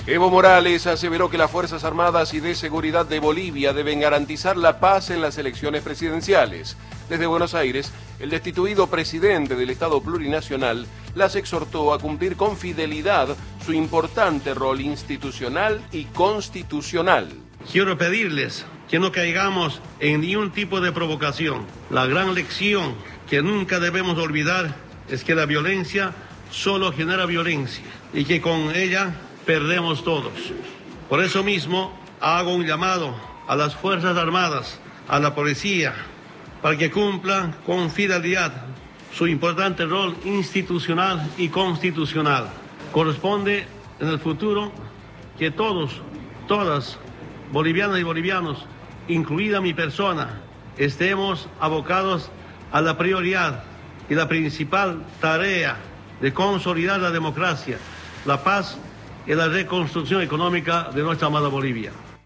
Evo Morales aseveró que las Fuerzas Armadas y de Seguridad de Bolivia deben garantizar la paz en las elecciones presidenciales. Desde Buenos Aires, el destituido presidente del Estado Plurinacional las exhortó a cumplir con fidelidad su importante rol institucional y constitucional. Quiero pedirles que no caigamos en ningún tipo de provocación. La gran lección que nunca debemos olvidar es que la violencia solo genera violencia y que con ella perdemos todos. Por eso mismo hago un llamado a las Fuerzas Armadas, a la policía, para que cumplan con fidelidad su importante rol institucional y constitucional. Corresponde en el futuro que todas, bolivianas y bolivianos, incluida mi persona, estemos abocados a la prioridad y la principal tarea de consolidar la democracia, la paz y la reconstrucción económica de nuestra amada Bolivia.